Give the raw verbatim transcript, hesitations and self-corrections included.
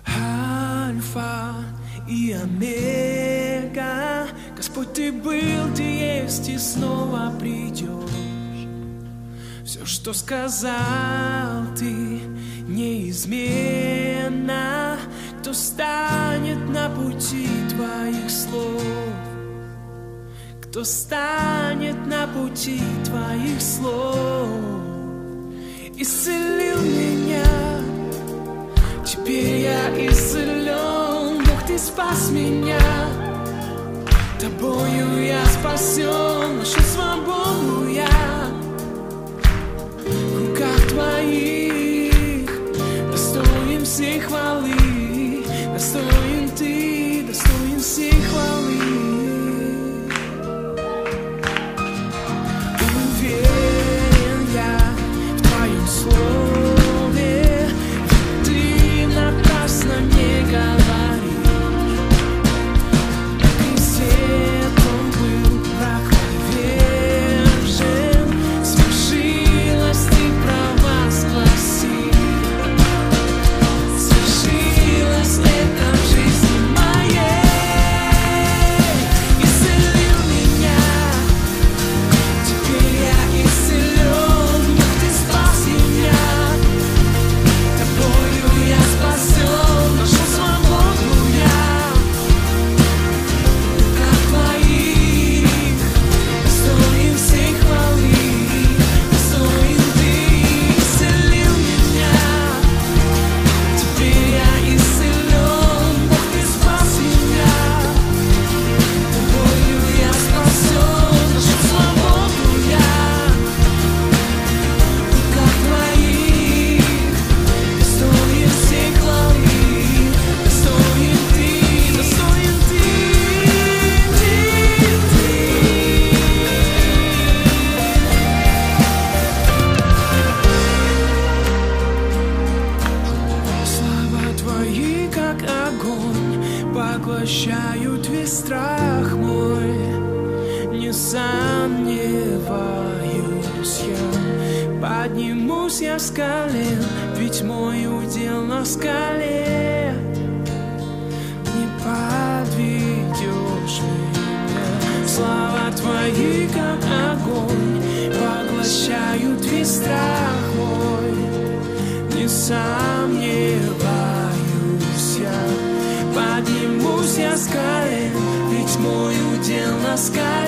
Альфа и Омега, Господь, Ты был, Ты есть и снова придешь. Все, что сказал Ты, неизменно. Кто станет на пути Твоих слов? Кто станет на пути Твоих слов? Исцелил меня, теперь я исцелен. Бог, Ты спас меня, Тобою я спасен. Нашу свободу я в руках Твоих, достоин всей хвалы. Достоин Ты, достоин всей хвалы. Уверен я в Твоем слове, ведь Ты напрасно не говоришь. На кресте Он был враг повержен, свершилось, Ты провозгласил. Свершилось это в жизни моей. Исцелил меня, теперь я исцелен. Бог, Ты спас меня, Тобою я спасен. Нашу свободу я в руках Твоих, достоин всей хвалы. Достоин Ты, исцелил меня, теперь я исцелен. Бог, Ты спас меня, Тобою я спасен. Нашу свободу я в руках Твоих, достоин всей хвалы. Достоин Ты, достоин Ты, Ты, Ты. Слова Твои, как огонь, поглощают весь страх мой. Не сомневаюсь я, поднимусь я с колен, ведь мой удел на скале. Не подведешь меня. Слова Твои, как огонь, поглощают весь страх мой. Не сомневаюсь я, поднимусь я с колен, ведь мой удел на скале.